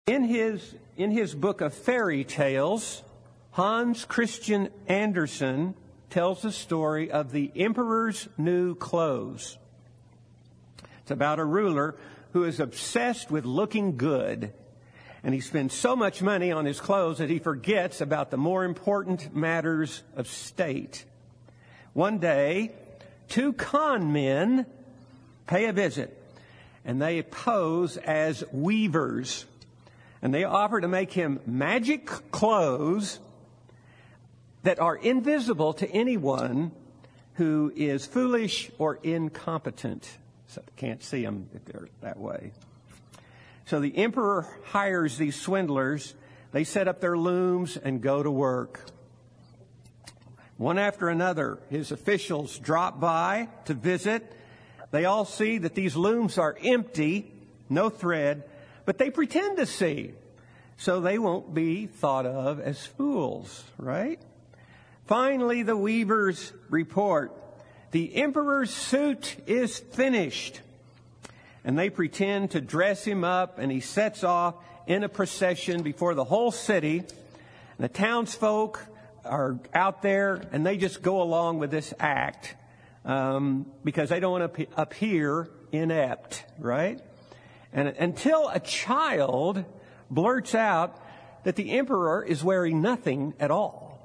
In his book of fairy tales, Hans Christian Andersen tells the story of the Emperor's New Clothes. It's about a ruler who is obsessed with looking good, and he spends so much money on his clothes that he forgets about the more important matters of state. One day, 2 con men pay a visit, and they pose as weavers. And they offer to make him magic clothes that are invisible to anyone who is foolish or incompetent. So can't see them if they're that way. So the emperor hires these swindlers. They set up their looms and go to work. One after another, his officials drop by to visit. They all see that these looms are empty, no thread, but they pretend to see, so they won't be thought of as fools, right? Finally, the weavers report, the emperor's suit is finished. And they pretend to dress him up, and he sets off in a procession before the whole city. And the townsfolk are out there, and they just go along with this act because they don't want to appear inept, right? And until a child blurts out that the emperor is wearing nothing at all.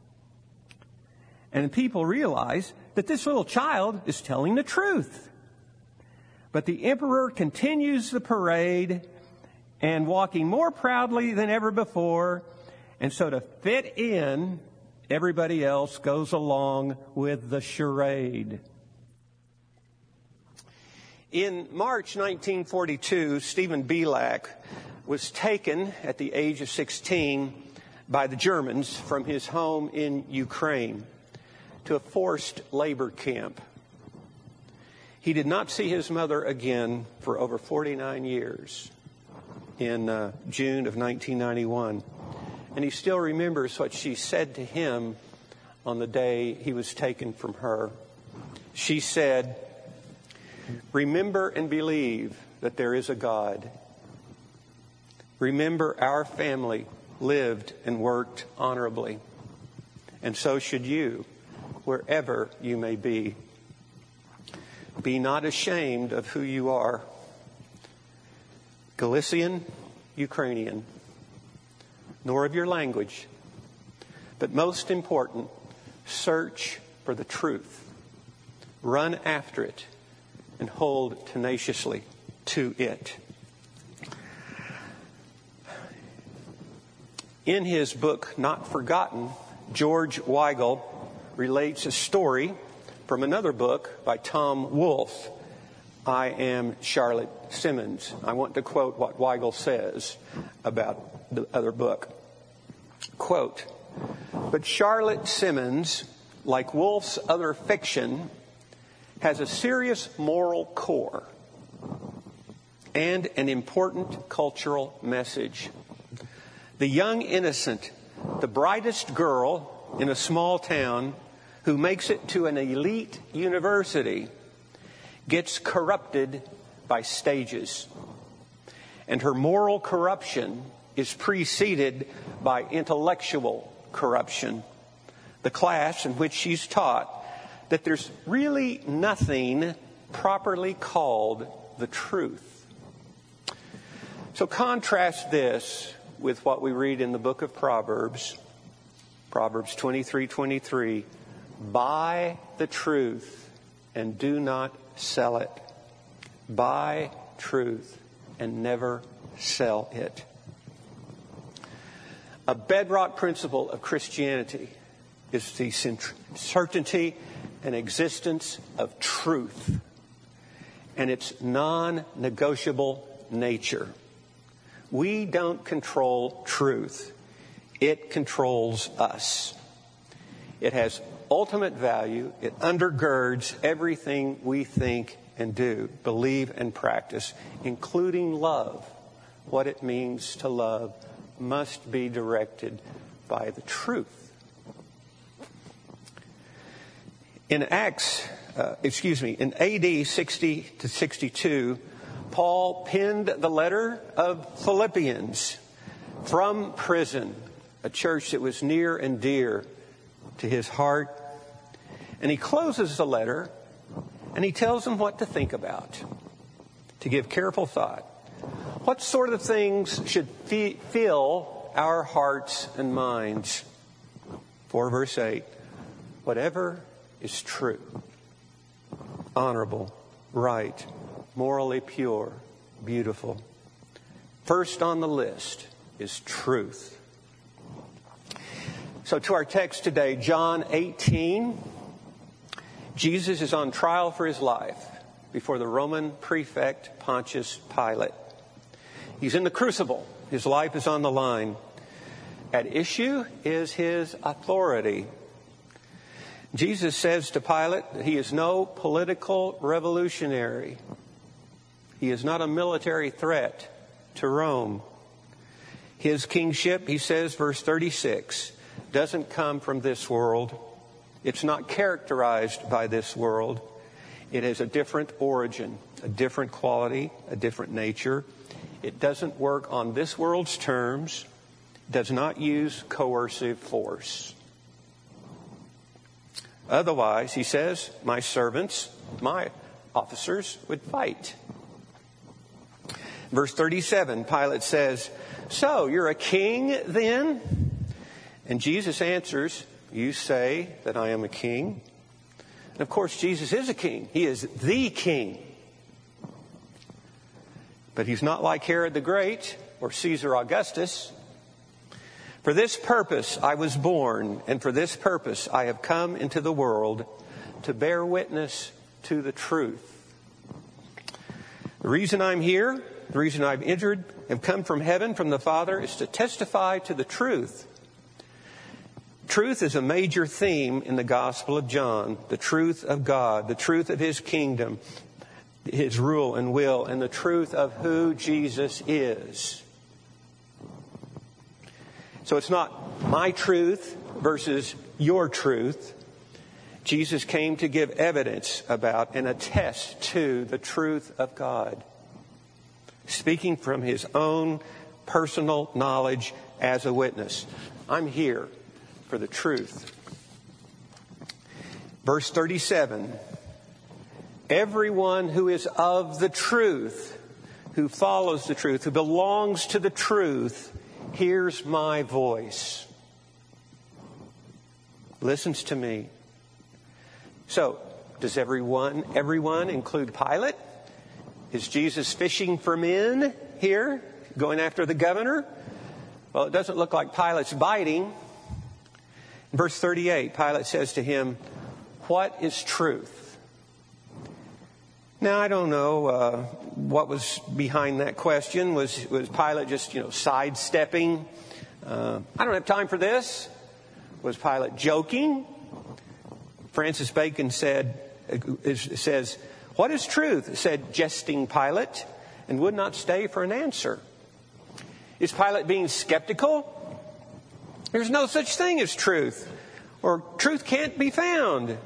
And people realize that this little child is telling the truth. But the emperor continues the parade and walking more proudly than ever before. And so to fit in, everybody else goes along with the charade. In March 1942, Stephen Bielak was taken at the age of 16 by the Germans from his home in Ukraine to a forced labor camp. He did not see his mother again for over 49 years in June of 1991. And he still remembers what she said to him on the day he was taken from her. She said, "Remember and believe that there is a God. Remember our family lived and worked honorably. And so should you, wherever you may be. Be not ashamed of who you are. Galician, Ukrainian, nor of your language. But most important, search for the truth. Run after it and hold tenaciously to it." In his book, Not Forgotten, George Weigel relates a story from another book by Tom Wolfe, I Am Charlotte Simmons. I want to quote what Weigel says about the other book. Quote, "But Charlotte Simmons, like Wolfe's other fiction, has a serious moral core and an important cultural message. The young innocent, the brightest girl in a small town who makes it to an elite university gets corrupted by stages. And her moral corruption is preceded by intellectual corruption. The class in which she's taught that there's really nothing properly called the truth." So contrast this with what we read in the book of Proverbs, Proverbs 23:23. "Buy the truth and do not sell it. Buy truth and never sell it." A bedrock principle of Christianity is the certainty and existence of truth and its non-negotiable nature. We don't control truth. It controls us. It has ultimate value. It undergirds everything we think and do, believe and practice, including love. What it means to love must be directed by the truth. In AD 60 to 62, Paul penned the letter of Philippians from prison, a church that was near and dear to his heart. And he closes the letter and he tells them what to think about, to give careful thought. What sort of things should fill our hearts and minds? For verse 8, whatever is true, honorable, right, morally pure, beautiful. First on the list is truth. So to our text today, John 18. Jesus is on trial for his life before the Roman prefect Pontius Pilate. He's in the crucible. His life is on the line. At issue is his authority. Jesus says to Pilate that he is no political revolutionary. He is not a military threat to Rome. His kingship, he says, verse 36, doesn't come from this world. It's not characterized by this world. It has a different origin, a different quality, a different nature. It doesn't work on this world's terms, does not use coercive force. Otherwise, he says, my servants, my officers would fight. Verse 37, Pilate says, so you're a king then? And Jesus answers, you say that I am a king? And of course, Jesus is a king. He is the king. But he's not like Herod the Great or Caesar Augustus. For this purpose I was born, and for this purpose I have come into the world, to bear witness to the truth. The reason I'm here, the reason I've have come from heaven, from the Father, is to testify to the truth. Truth is a major theme in the Gospel of John. The truth of God, the truth of his kingdom, his rule and will, and the truth of who Jesus is. So it's not my truth versus your truth. Jesus came to give evidence about and attest to the truth of God, speaking from his own personal knowledge as a witness. I'm here for the truth. Verse 37, everyone who is of the truth, who follows the truth, who belongs to the truth, hears my voice, listens to me. So, does everyone include Pilate? Is Jesus fishing for men here, going after the governor? Well, it doesn't look like Pilate's biting. In verse 38, Pilate says to him, what is truth? Now, I don't know what was behind that question. Was Pilate just, sidestepping? I don't have time for this. Was Pilate joking? Francis Bacon says, what is truth? Said jesting Pilate, and would not stay for an answer. Is Pilate being skeptical? There's no such thing as truth, or truth can't be found.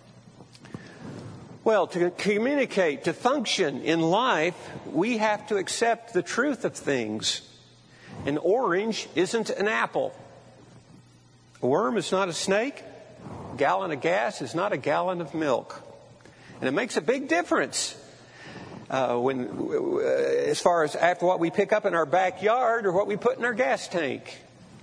Well, to communicate, to function in life, we have to accept the truth of things. An orange isn't an apple. A worm is not a snake. A gallon of gas is not a gallon of milk. And it makes a big difference as far as after what we pick up in our backyard or what we put in our gas tank.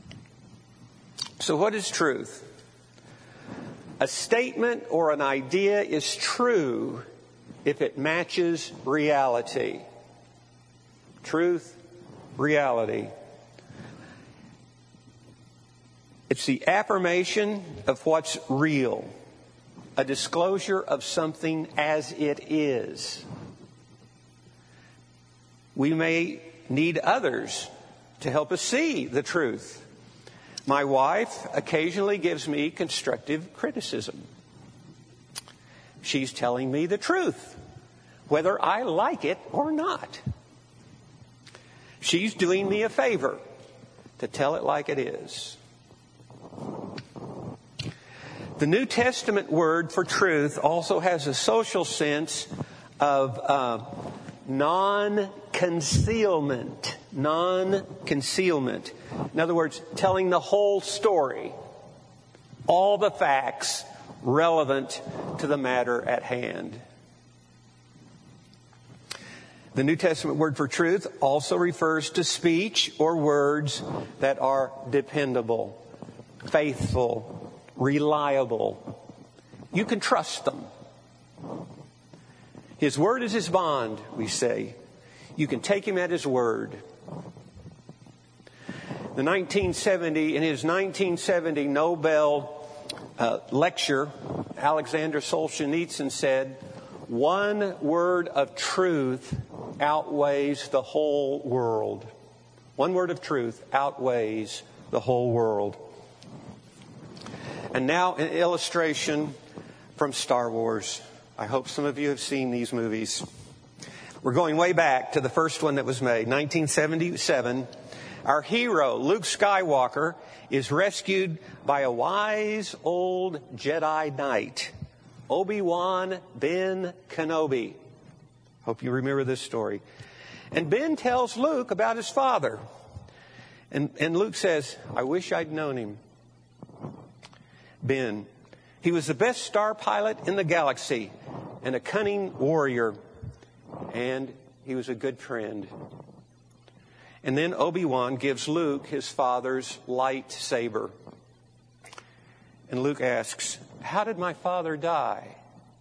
So what is truth? A statement or an idea is true if it matches reality. Truth, reality. It's the affirmation of what's real, a disclosure of something as it is. We may need others to help us see the truth. My wife occasionally gives me constructive criticism. She's telling me the truth, whether I like it or not. She's doing me a favor to tell it like it is. The New Testament word for truth also has a social sense of non-concealment. Non-concealment. In other words, telling the whole story, all the facts relevant to the matter at hand. The New Testament word for truth also refers to speech or words that are dependable, faithful, reliable. You can trust them. His word is his bond, we say. You can take him at his word. In his 1970 Nobel lecture, Alexander Solzhenitsyn said, "One word of truth outweighs the whole world." One word of truth outweighs the whole world. And now an illustration from Star Wars. I hope some of you have seen these movies. We're going way back to the first one that was made, 1977. Our hero, Luke Skywalker, is rescued by a wise old Jedi Knight, Obi-Wan Ben Kenobi. Hope you remember this story. And Ben tells Luke about his father. And Luke says, "I wish I'd known him." Ben, he was the best star pilot in the galaxy and a cunning warrior. And he was a good friend. And then Obi-Wan gives Luke his father's lightsaber. And Luke asks, "How did my father die?"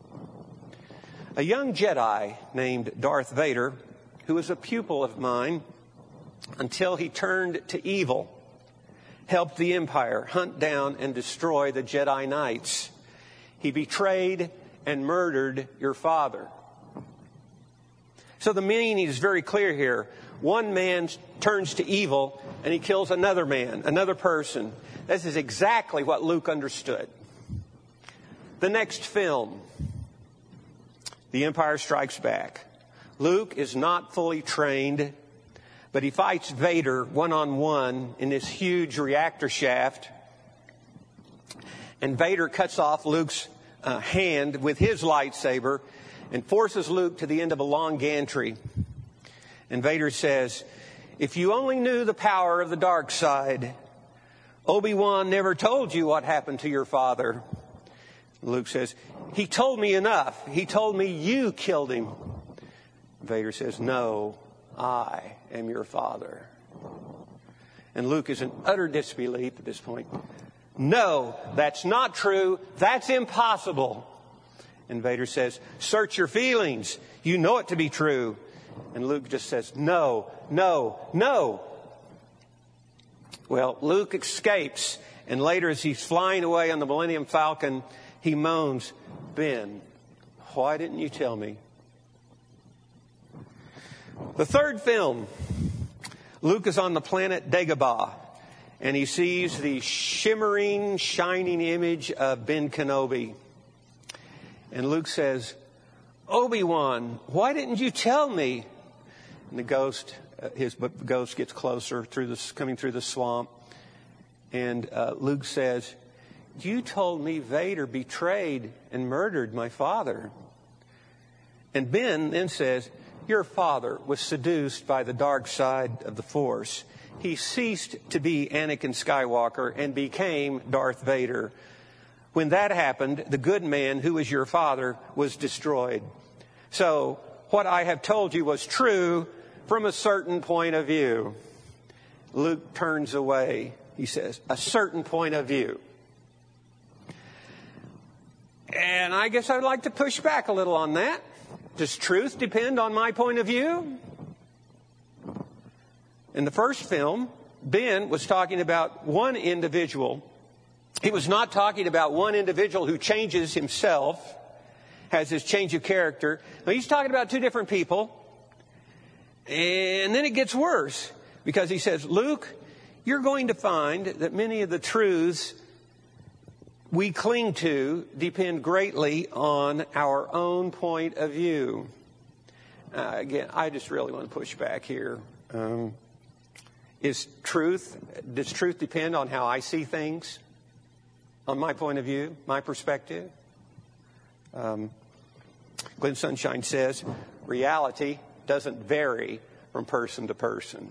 A young Jedi named Darth Vader, who was a pupil of mine until he turned to evil, helped the Empire hunt down and destroy the Jedi Knights. He betrayed and murdered your father. So the meaning is very clear here. One man turns to evil and he kills another man, another person. This is exactly what Luke understood. The next film, The Empire Strikes Back. Luke is not fully trained, but he fights Vader one-on-one in this huge reactor shaft. And Vader cuts off Luke's hand with his lightsaber and forces Luke to the end of a long gantry. And Vader says, "If you only knew the power of the dark side, Obi-Wan never told you what happened to your father." Luke says, "He told me enough. He told me you killed him." Vader says, "No, I am your father." And Luke is in utter disbelief at this point. "No, that's not true. That's impossible." And Vader says, "Search your feelings. You know it to be true." And Luke just says, "No, no, no." Well, Luke escapes, and later as he's flying away on the Millennium Falcon, he moans, "Ben, why didn't you tell me?" The third film, Luke is on the planet Dagobah, and he sees the shimmering, shining image of Ben Kenobi. And Luke says, "Obi-Wan, why didn't you tell me?" And the ghost gets closer coming through the swamp. And Luke says, "You told me Vader betrayed and murdered my father." And Ben then says, "Your father was seduced by the dark side of the Force. He ceased to be Anakin Skywalker and became Darth Vader. When that happened, the good man who was your father was destroyed. So what I have told you was true from a certain point of view." Luke turns away. He says, "A certain point of view." And I guess I'd like to push back a little on that. Does truth depend on my point of view? In the first film, Ben was talking about one individual. He was not talking about one individual who changes himself, has his change of character. No, he's talking about two different people. And then it gets worse, because he says, "Luke, you're going to find that many of the truths we cling to depend greatly on our own point of view." Again, I just really want to push back here. Does truth depend on how I see things? On my point of view, my perspective? Glenn Sunshine says, reality doesn't vary from person to person.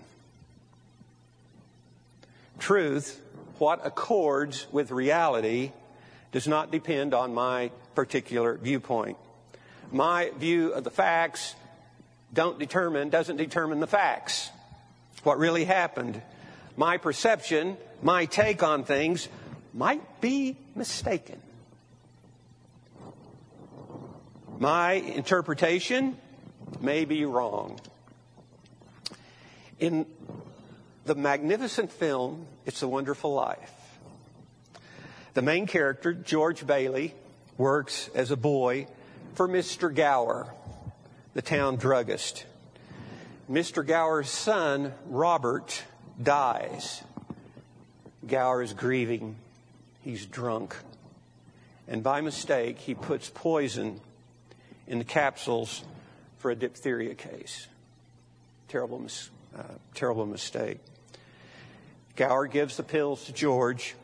Truth, what accords with reality, does not depend on my particular viewpoint. My view of the facts doesn't determine the facts. What really happened. My perception, my take on things might be mistaken. My interpretation may be wrong. In the magnificent film, It's a Wonderful Life, the main character, George Bailey, works as a boy for Mr. Gower, the town druggist. Mr. Gower's son, Robert, dies. Gower is grieving. He's drunk. And by mistake, he puts poison in the capsules for a diphtheria case. Terrible mistake. Gower gives the pills to George,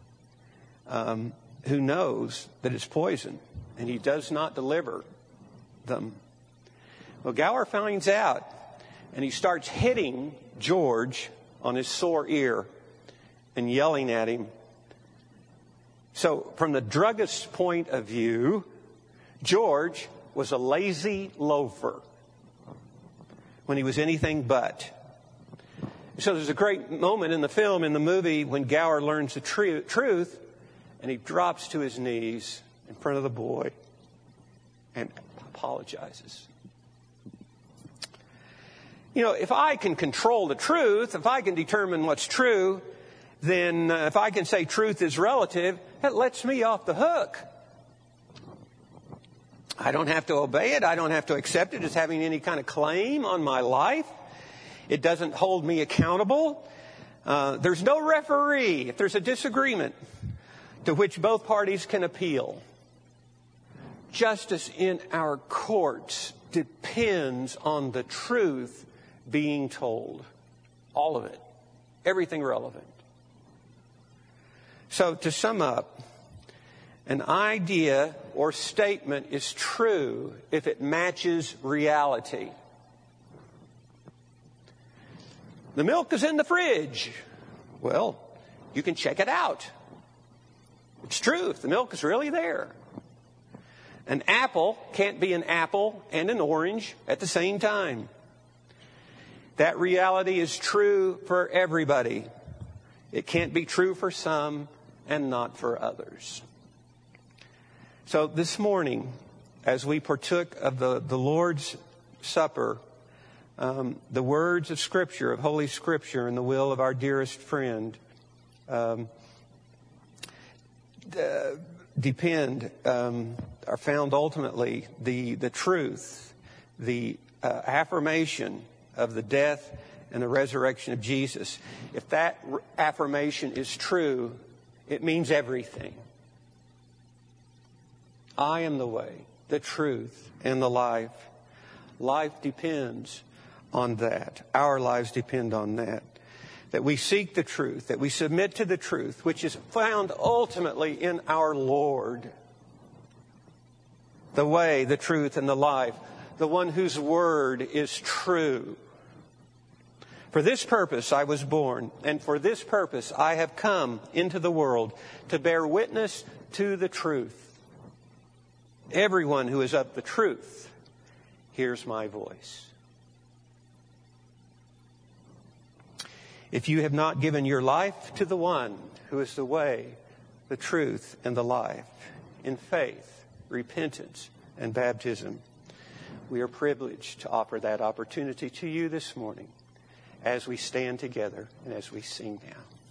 who knows that it's poison, and he does not deliver them. Well, Gower finds out, and he starts hitting George on his sore ear and yelling at him. So from the druggist's point of view, George was a lazy loafer when he was anything but. So there's a great moment in the film, in the movie, when Gower learns the truth, and he drops to his knees in front of the boy and apologizes. You know, if I can control the truth, if I can determine what's true, then if I can say truth is relative, that lets me off the hook. I don't have to obey it. I don't have to accept it as having any kind of claim on my life. It doesn't hold me accountable. There's no referee if there's a disagreement to which both parties can appeal. Justice in our courts depends on the truth being told. All of it. Everything relevant. So to sum up, an idea or statement is true if it matches reality. The milk is in the fridge. Well, you can check it out. It's true if the milk is really there. An apple can't be an apple and an orange at the same time. That reality is true for everybody. It can't be true for some and not for others. So this morning, as we partook of the Lord's Supper, the words of Scripture, of Holy Scripture, and the will of our dearest friend are found ultimately the truth, the affirmation of the death and the resurrection of Jesus. If that affirmation is true, it means everything. I am the way, the truth, and the life. Life depends on that. Our lives depend on that. That we seek the truth, that we submit to the truth, which is found ultimately in our Lord. The way, the truth, and the life. The one whose word is true. For this purpose I was born, and for this purpose I have come into the world, to bear witness to the truth. Everyone who is of the truth hears my voice. If you have not given your life to the one who is the way, the truth, and the life, in faith, repentance, and baptism, we are privileged to offer that opportunity to you this morning as we stand together and as we sing now.